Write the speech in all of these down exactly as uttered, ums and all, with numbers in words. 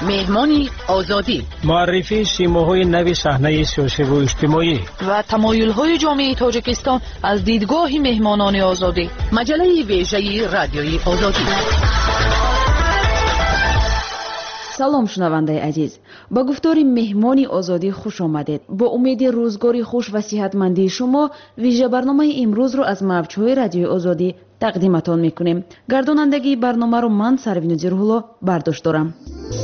مهمانی آزادی، معرفی سیماهای نوی صحنه سیاسی و اجتماعی و تمایل‌های جامعه تاجیکستان از دیدگاه مهمانان آزادی. مجله ویژه رادیوی آزادی. سلام شنونده عزیز، با گفتار مهمانی آزادی خوش آمدید. با امید روزگاری خوش و صحتمندی شما ویژه برنامه امروز رو از موج‌های رادیوی آزادی تقدیمتان میکنیم. گردانندگی برنامه رو من سروین زیرهولا برداشت دارم.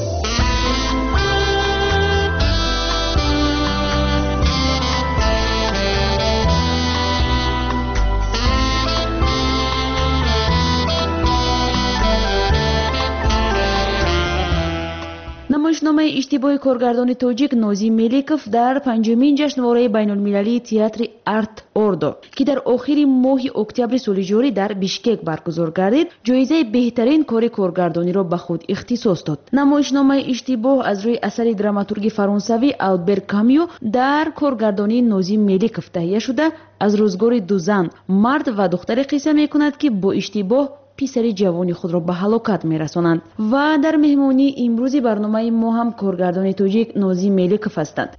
نمایشنامه اشتباه کارگردان تاجیک نوزی ملیکوف در پنجمین جشنواره بین المللی تئاتر آرت اوردو که در آخر ماه اکتبر سال جاری در بیشکک برگزار گردید، جایزه بهترین کار کارگردانی را به خود اختصاص داد. نمایشنامه اشتباه از روی اثر دراماتورگ فرانسوی آلبر کامیو در کارگردانی نوزی ملیکوف تهیه شده از روزگار دو زن، مرد و دختر قصه میکند که با اشتباه پسر جوانی خود را به هلاکت میرسانند. و در مهمانی امروزی برنامه ما هم کارگردان تاجیک نوزی ملیکوف هستند.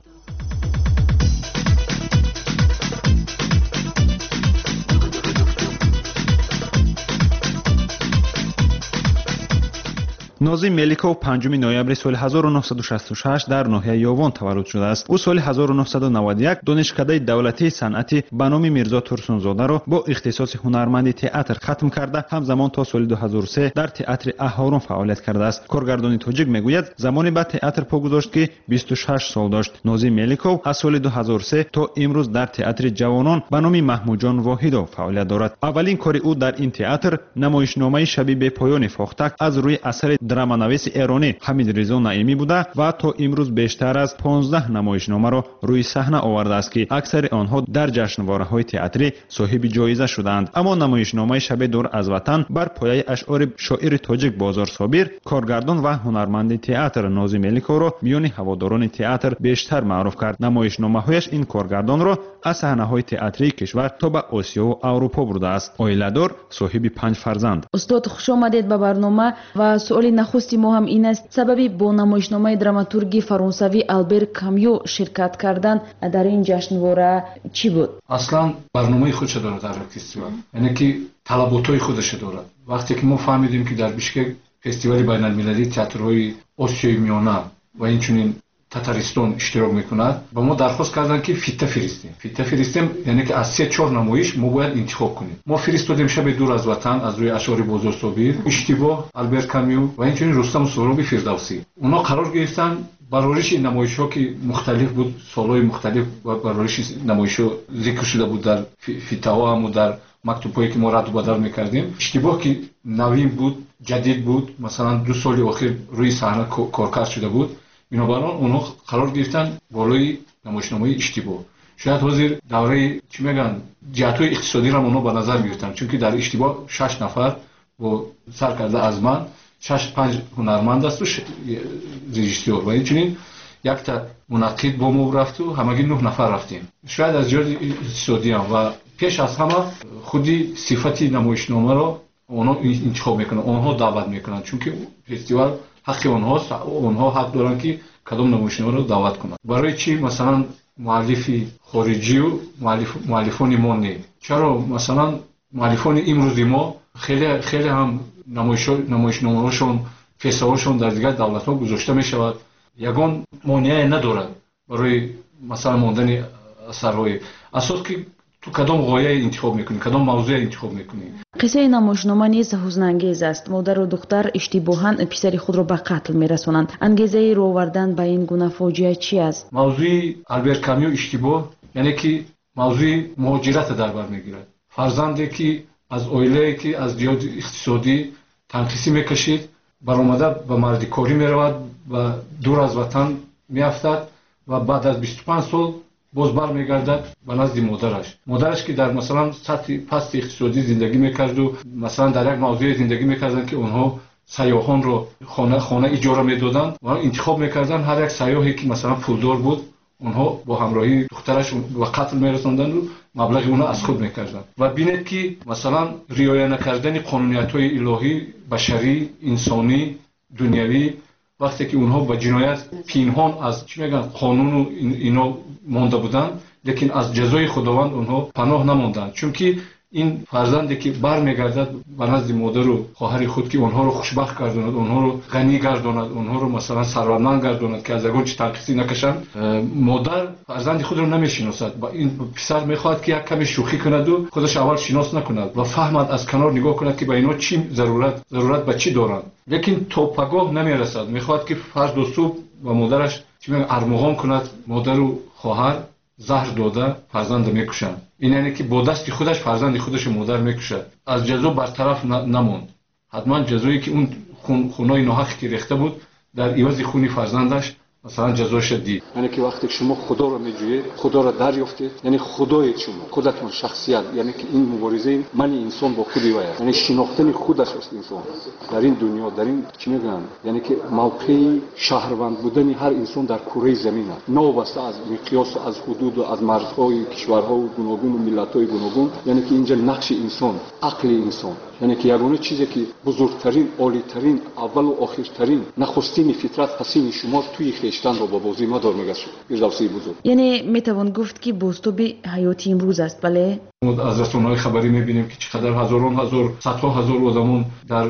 نوزی ملیکوف پنجم نوامبر سال هزار و نهصد و شصت و شش در ناحیه یاوان تولد شده است. او سال هزار و نهصد و نود و یک دانشکده دولتی صنعتی به نام میرزا تورسونزاده را با اختصاص هنرمندی تئاتر ختم کرده، همزمان تا سال دو هزار و سه در تئاتر اهارون فعالیت کرده است. کارگردان تاجیک میگوید زمانی به تئاتر پا گذاشت که بیست و شش سال داشت. نوزی ملیکوف از سال دو هزار و سه تا امروز در تئاتر جوانان به نام محمود جان واحدو فعالیت دارد. اولین کار او در این تئاتر نمایشنامه شب به پایان فاختک از روی اثر درامانویس ایرانی حمید رضا نعیمی بوده و تا امروز بیشتر از پانزده نمایشنامه را روی صحنه آورده است که اکثر آنها در جشنواره‌های تئاتری صاحب جایزه شدند. اما نمایشنامه شب دور از وطن بر پایه اشعار شاعر تاجیک بازار صابر، کارگردان و هنرمند تئاتر نوزی ملیکوف را میان هواداران تئاتر بیشتر معروف کرد. نمایشنامه‌هایش این کارگردان را از صحنه‌های تئاتری کشور تا به آسیا و اروپا برده است. عائله‌دار، صاحب پنج فرزند. استاد خوش آمدید به برنامه و سوال نخستی ما هم این است: سببی با نمایشنامه دراماتورگی فرانسوی آلبر کامیو شرکت کردن در این جشنواره چی بود؟ اصلا برنامه خودش داره در فستیوال، یعنی که طلباتای خودش داره. وقتی که ما فهمیدیم که در بیشکک فستیوال بین المللی تئاترهای آسیای میانه و اینچنین تاتارستان اشتراک میکند، با ما درخواست کردن که فیته فرستیم. فیته فرستیم یعنی که از سه چهار نمایش ما باید انتخاب کنیم. ما فرستادیم شب دور از وطن از روی اشعار بازار صابر، اشتباه، آلبر کامیو و اینچنین رستم سهرابی فردوسی. اونا قرار گرفتن برایش نمایش‌ها که مختلف بود، سال‌های مختلف و برایش نمایش‌ها ذکر شده بود در فیته‌ها هم و در مکتوب‌هایی که ما رد و بدل می‌کردیم. اشتباه که نوین بود، جدید بود، مثلا دو سال اخیر روی صحنه کارکرد شده بود، بنابراین اونها قرار گرفتن بالای نمایشنامه اشتباه. شاید حاضر دوره چی میگن جهت‌های اقتصادی را اونها به نظر می‌گرفتن، چون که در اشتباه شش نفر با سرکرده از من شش پنج هنرمند است و ش... رژیسور و اینچنین یک تا منعقد با ما رفت و همگی نه نفر رفتیم. شاید از جهت اقتصادی هم و پیش از همه خودی صفتی نمایشنامه را اونها انتخاب میکنن، اونها دعوت میکنن، چون که فستیوال حق اونهاست، اونها حق دارن که کدام نمایشنامه رو دعوت کنن. برای چی مثلا مؤلف خارجی و مؤلف مؤلفان ما نه؟ چرا مثلا مؤلفان امروزی ما خیلی خیلی هم نمایش نمایشنامه‌هاشون فستیوالشون در دیگر دولت‌ها گذاشته میشود، یگان مانعی ندارد برای مثلا ماندن اثرهای. اساس که تو کدام غایه انتخاب میکنی، کدام موضوع انتخاب میکنی. قصه نمایشنامه نیز حزن انگیز است. مادر و دختر اشتباهاً پسر خود را به قتل میرسانند. انگیزه رو آوردن به این گونه فاجعه چی است؟ موضوع آلبر کامیو اشتباه یعنی که موضوع مهاجرت در بر میگیرد. فرزندی که از عائله که از جهت اقتصادی تنقیسی میکشید، برآمده به مردکاری میرود و دور از وطن میافتد و بعد از بیست و پنج سال باز برمیگردد به نزد مادرش. مادرش که در مثلا سطح پست اقتصادی زندگی میکرد و مثلا در یک موضوع زندگی میکردن که اونها سیاحان رو خانه خانه اجاره میدادن و انتخاب میکردن هر یک سیاحی که مثلا پولدار بود اونها با همراهی دخترش و قتل میرساندن و مبلغ اونها از خود میکردن. و بینید که مثلا رعایت نکردن قانونیت‌های الهی، بشری، انسانی، دنیوی وقتی که اونها با جنایت پنهان از چی میگن قانون و اینا مونده بودن، لیکن از جزای خداوند اونها پناه نموندند. چون که این فرزندی که برمیگردد به نزد مادر و خواهر خود که اونها رو خوشبخت گرداند، اونها رو غنی گرداند، اونها رو مثلا ثروتمند گرداند که از اون چی تنقیصی نکشند، مادر فرزند خود رو نمیشناسد. با این پسر میخواد که یک کمی شوخی کند و خودش اول شناس نکند و فهمد از کنار نگاه کند که با اینا چی ضرورت ضرورت به چی دارند، لیکن تا پگاه نمیرسد. میخواد که فرض و صبح و مادرش چی میگن ارمغان کند، مادر و خواهر زهر داده فرزند میکشند. این یعنی که با دست خودش فرزند خودش مادر میکشد. از جزا برطرف نموند. حتما جزایی که اون خون خونای ناحق که ریخته بود در عوض خونی فرزندش مثلا جزاش دید. یعنی که وقتی شما خدا رو میجویید، خدا رو دریافتید، یعنی خدای شما، خودتون شخصیت، یعنی که این مبارزه من انسان با خودی وای، یعنی شناختن خودش است انسان در این دنیا، در این چی میگن، یعنی که موقع شهروند بودن هر انسان در کره زمین است، نوبسته از مقیاس و از حدود و از مرزهای کشورها و گوناگون و ملت‌های گوناگون. یعنی که اینجا نقش انسان، عقل انسان، یعنی که یگانه چیزی که بزرگترین، عالی‌ترین، اول و آخرترین نخستین فطرت حسین شما توی خیشتن رو با بازی مدار میگشت. فردوسی بزرگ. یعنی میتوان گفت که بازتاب حیاتی امروز است. بله، از رسانه‌های خبری می‌بینیم که چقدر هزاران هزار صدها هزار آدمون در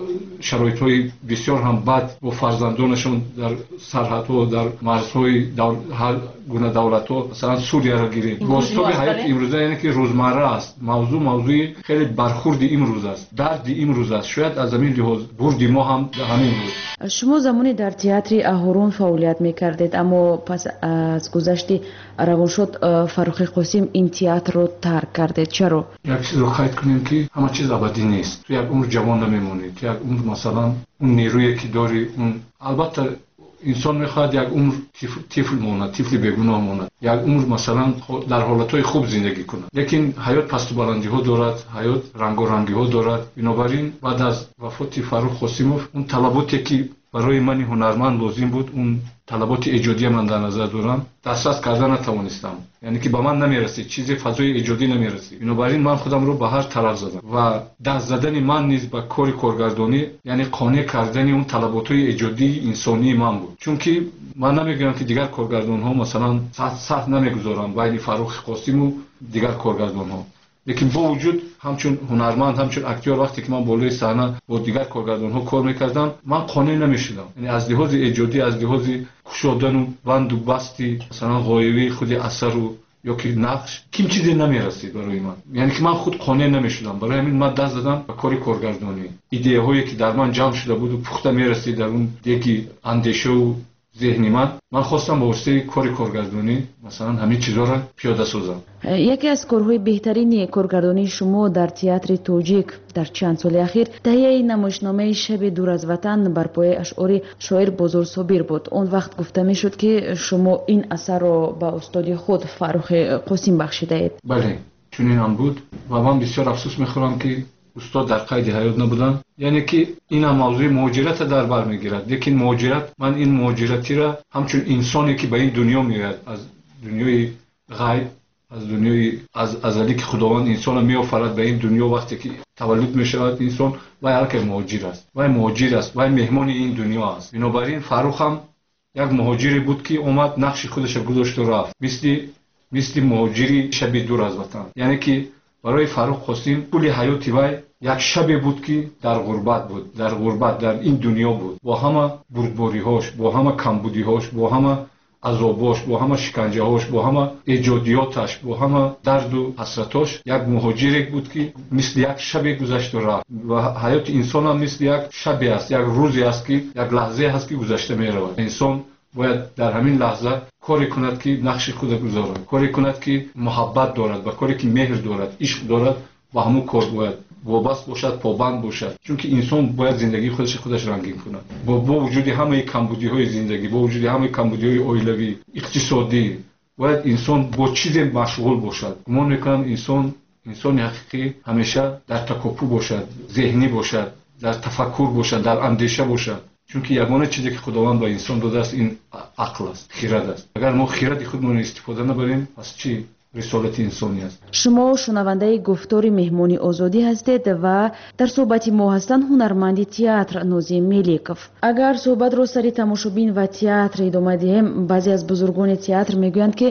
شرایط‌های بسیار هم بد با فرزندانشون در سرحدها، در مرزهای دول... هر گونه دولت‌ها، مثلا سوریه را گیرید. بازتاب حیات امروزه یعنی که روزمره است. موضوع موضوع خیلی برخورد امروز است، درد امروز است. شاید از همین لحاظ برد ما هم همین بود. شما زمانی در تئاتر اهورون فعالیت می‌کردید، اما پس از گذشت روانشاد فروخی قاسم این تئاتر رو ترک کردید. چرا؟ یک چیز رو قید کنیم که همه چیز ابدی نیست. تو یک عمر جوان نمیمونید. یک عمر مثلا اون نیرویی که داری، اون البته انسان میخواد یک عمر طفل مونه، طفل بیگناه مونه، یک عمر مثلا در حالتهای خوب زندگی کنه، لیکن حیات پست و بلندی ها دارد، حیات رنگ و رنگی ها دارد. بنابراین بعد از وفات فروخ قاسموف اون طلباتی که برای من هنرمند لازم بود، اون طلبات ایجادی من در نظر دارم، دسترس کردن نتوانستم. یعنی که به من نمیرسید، چیزی فضای ایجادی نمیرسید. بنابراین من خودم رو به هر طرف زدم و دست زدن من نیز به کار کارگردانی، یعنی قانع کردن اون طلبات‌های ایجادی انسانی من بود. چون که من نمیگم که دیگر کارگردان ها مثلا صد صد نمیگذارم بین فروخ قاسم و دیگر کارگردان ها، لیکن با وجود همچون هنرمند، همچون اکتور، وقتی که من بالای صحنه با دیگر کارگردان ها کار میکردم، من قانع نمیشدم. یعنی از لحاظ ایجادی، از لحاظ کشادن و بند و بستی مثلا غایبی خود اثر و یا که نقش کیم چیزی نمیرسید برای من. یعنی که من خود قانع نمیشدم. برای همین من دست زدم به کار کارگردانی. ایده هایی که در من جمع شده بود و پخته میرسید در اون دیگه اندیشه و ذهنی من، من خواستم با واسطه کار کارگردانی مثلا همین چیزا را پیاده سازم. یکی از کارهای بهترین کارگردانی شما در تئاتر تاجیک در چند سال اخیر تهیه نمایشنامه شب دور از وطن بر پایه اشعار شاعر بازار صابر بود. اون وقت گفته میشد که شما این اثر را به استاد خود فروخ قاسم بخشیده اید. بله، چون این هم بود و من بسیار افسوس میخورم که استاد در قید حیات نبودن. یعنی که این هم موضوع مهاجرت در بر میگیرد، لیکن مهاجرت، من این مهاجرتی را همچون انسانی که به این دنیا میاد، از دنیای غیب، از دنیای از ازلی که خداوند انسان را میآفرد به این دنیا، وقتی که تولد میشود انسان و هر که مهاجر است و مهاجر است و مهمان این دنیا است. بنابراین فروخ هم یک مهاجری بود که اومد نقش خودش را گذاشت و رفت، مثل مثل مهاجری شب دور از وطن. یعنی که برای فروخ قاسم کل حیاتی وای یک شبی بود که در غربت بود، در غربت در این دنیا بود، با همه بردباری هاش، با همه کمبودی هاش، با همه عذاباش، با همه شکنجه هاش، با همه ایجادیاتش، با همه درد و حسرتاش، یک مهاجری بود که مثل یک شبی گذشت و رفت. و حیات انسان هم مثل یک شبی است، یک روزی است که یک لحظه هست که گذشته می رود. انسان باید در همین لحظه کاری کند که نقش خود گذارد، کاری کند که محبت دارد و کاری که مهر دارد، عشق دارد، با همون کار باید وابسته باشد، پابند باشد. چون که انسان باید زندگی خودش خودش رنگین کند. با, با وجود همه کمبودی های زندگی، با وجود همه کمبودی های عائلوی، اقتصادی، باید انسان با چیز مشغول باشد. گمان میکنم انسان انسان حقیقی همیشه در تکاپو باشد، ذهنی باشد، در تفکر باشد، در اندیشه باشد. چون که یگانه چیزی که خداوند به انسان داده است این عقل است، خرد است. اگر ما خرد خودمون استفاده نبریم، پس چی؟ رسالت انسانی است. شما شنونده گفتار مهمانی آزادی هستید و در صحبت ما هستند هنرمند تئاتر نوزی ملیکوف. اگر صحبت رو سر تماشابین و تئاتر ادامه دهیم، بعضی از بزرگان تئاتر میگویند که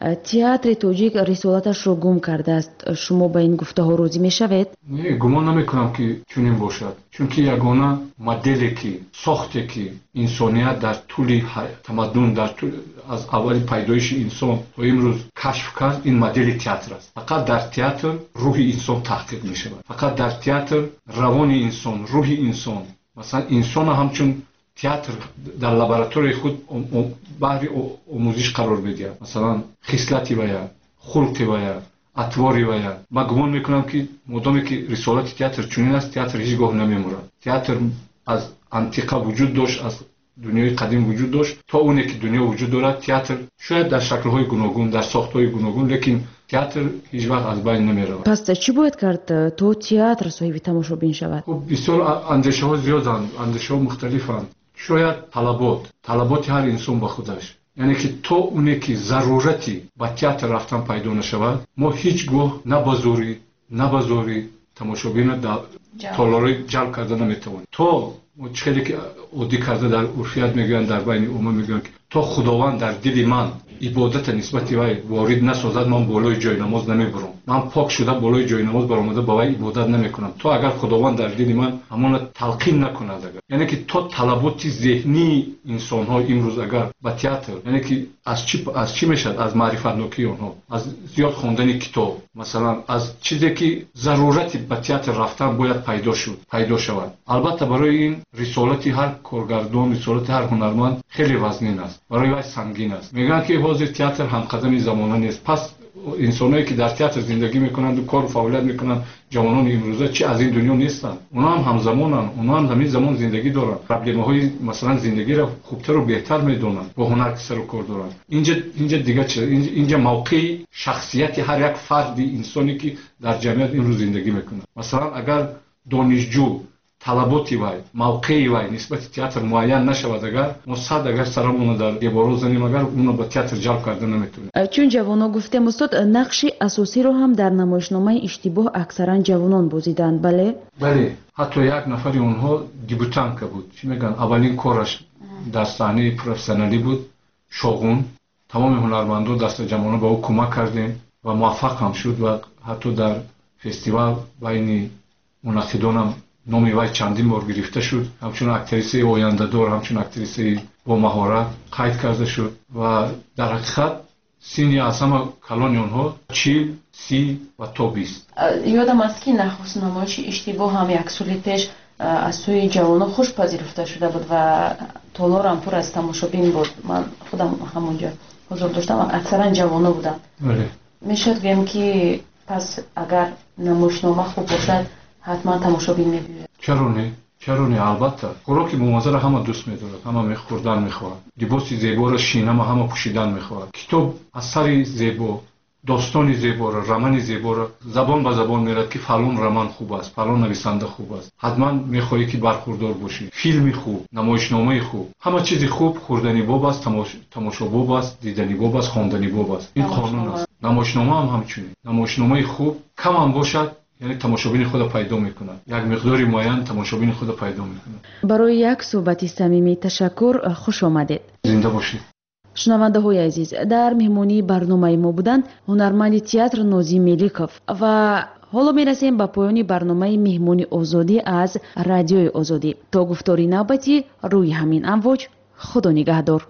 تئاتر توجیک رسالتش رو گم کرده است. شما با این گفته ها راضی میشوید؟ نه، گمان نمیکنم که چنین باشد، چون که یگانه مدلی که ساخته که انسانیت در طول تمدن در طول از اول پیدایش انسان تا امروز کشف کرد، این مدل تئاتر است. فقط در تئاتر روح انسان تحقیق می شود، فقط در تئاتر روان انسان، روح انسان، مثلا انسان همچون تئاتر در لابراتوری خود بهر آموزش قرار بده، مثلا خصلتی باید، خلقی باید، اطواری باید. من گمان میکنم که مدامی که رسالت تئاتر چنین است، تئاتر هیچگاه نمیمورد. تئاتر از انتیقه وجود داشت، از دنیای قدیم وجود داشت تا اونی که دنیا وجود دارد. تئاتر شاید در شکل‌های گوناگون، در ساخت‌های گوناگون، لیکن تئاتر هیچ وقت از بین نمیرود. پس چی باید کرد تو تئاتر صاحب تماشابین شود؟ خب بسیار اندیشه‌ها زیادند، اندیشه‌ها مختلفند. شاید طلبات طلبات هر انسان با خودش، یعنی که تو اونی که ضرورتی با تئاتر رفتن پیدا نشود، ما هیچگاه نه بازوری نه بازوری تماشابین در تالارای جلب کرده نمیتوانیم. تو چیزی که عادی کرده در عرفیت میگن، در بین عموم میگن که تا خداوند در دل من عبادت نسبت وی وارد نسازد، من بالای جای نماز نمیبرم، من پاک شده بالای جای نماز برآمده با وی عبادت نمیکنم. تو اگر خداوند در دل من همان تلقین نکند، اگر یعنی که تو طلبات ذهنی انسان ها امروز اگر با تئاتر، یعنی که از چی از چی میشد؟ از معرفت نوکی آنها، از زیاد خواندن کتاب، مثلا از چیزی که ضرورتی با تئاتر رفتن باید پیدا شد پیدا شود. البته برای این رسالت هر کارگردان، رسالت هر هنرمند خیلی وزنین است، برای وی سنگین است. میگن که حاضر تئاتر هم قدم زمانه نیست. پس انسانایی که در تئاتر زندگی میکنند و کار و فعالیت میکنند، جوانان امروزه چی از این دنیا نیستند؟ اونا هم همزمانند، اونا هم همین زمان زندگی دارند، پرابلم‌های مثلا زندگی را خوبتر و بهتر میدونند، با هنر سر و کار دارند. اینجا اینجا دیگه چه؟ اینجا موقع شخصیت هر یک فرد انسانی که در جامعه امروز زندگی میکنه. مثلا اگر دانشجو طلباتی وای، موقعی وای نسبت تئاتر معین نشود، اگر ما صد اگر سرمون در دیوار زنیم، اگر اونو به تئاتر جلب کرده نمیتونیم. چون جوانو گفتم استاد، نقش اساسی رو هم در نمایشنامه اشتباه اکثرا جوانان بازیدند. بله بله، حتی یک نفری اونها دیبوتانک بود، چی میگن، اولین کارش در صحنه پروفسیونالی بود، شاغون. تمام هنرمندان دست جوانان به او کمک کردیم و موفق هم شد و حتی در فستیوال بین منعقدان هم نامی وی چندین بار گرفته شد. همچون اکتریسه آینده دار، همچون اکتریسه با مهارت قید کرده شد و در حقیقت سینی از همه کلان اونها چیل، سی و تا بیست. یادم است که نخست نمایش اشتباه هم یک سال پیش از سوی جوانان خوش پذیرفته شده بود و تالار هم پر از تماشابین بود. من خودم همونجا حضور داشتم و اکثرا جوانان بودن. بله. میشد گویم که پس اگر نمایشنامه خوب باشد حتما تماشابین میبینه. چرا نه؟ چرا نه؟ البته خوراک موازه را همه دوست می‌دارد، همه می‌خوردن می‌خواهد، لباس زیبا را شینه همه پوشیدن می‌خواهد. کتاب اثر زیبا، داستان زیبا را، رمان زیبا را زبان به زبان می‌رد که فلان رمان خوب است، فلان نویسنده خوب است. حتما می‌خواهی که برخوردار باشی. فیلم خوب، نمایشنامه خوب، همه چیز خوب خوردنی باب است، تماش... تماشا باب است، دیدنی باب است، خواندنی باب است. این قانون است. نمایشنامه هم همچنین. نمایشنامه خوب کم هم باشد، یعنی تماشابین خود پیدا میکنه، یک مقداری معین تماشابین خود پیدا میکنه. برای یک صحبت صمیمی تشکر، خوش آمدید. زنده باشید. شنونده های عزیز، در مهمانی برنامه ما بودند هنرمند تئاتر نوزی ملیکوف و حالا میرسیم به پایان برنامه مهمانی آزادی از رادیوی آزادی. تا گفتاری نوبتی روی همین امواج، خدا نگهدار.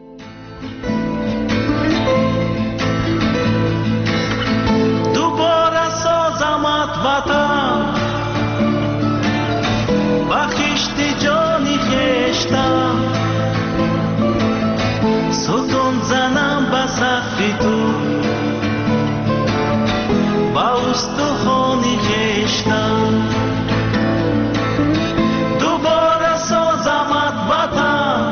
وطن بخشت جانی خشتم، ستون زنم به سقف تو، با استخوانی خشتم. دوباره سازمت وطن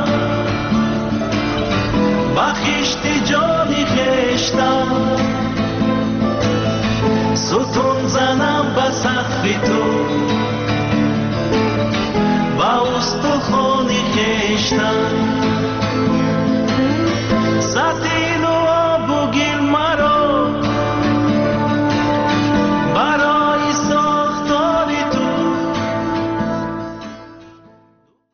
بخشت جانی خشتم، ستون زنم به سقف تو، با استخوانی خشتم.